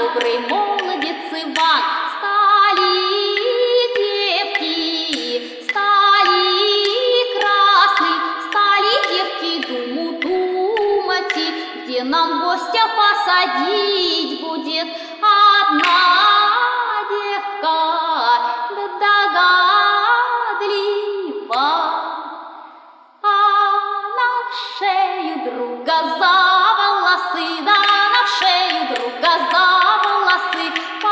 добрый молодец Иван. Стали девки, стали красны, стали девки думать, где нам гостя посадить будет. Одна девка догадлива, а на шею друга за волосы, да на шею друга за волосы.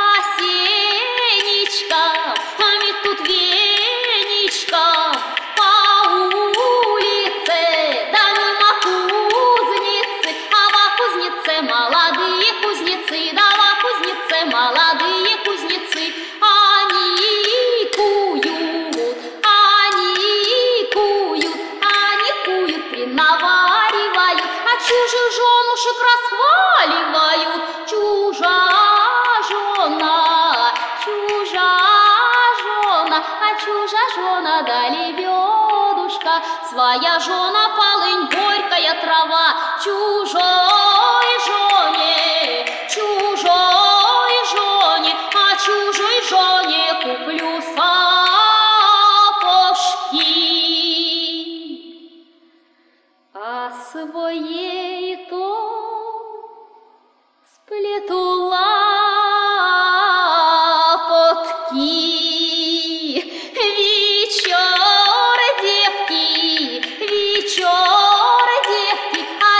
Посенечком, а мы тут веничком по улице, да мимо кузницы, а во кузнице молодые кузнецы, да во кузнице молодые кузнецы. Они куют, принаваривают, а чужих женушек расхваливают. Чужа жена да лебедушка, своя жена полынь, горькая трава. Чужой жене, а чужой жене куплю сапожки, а своей то сплету лапотки.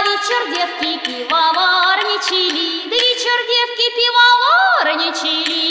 Вечер девки пивоварничали, да вечер девки пивоварничали.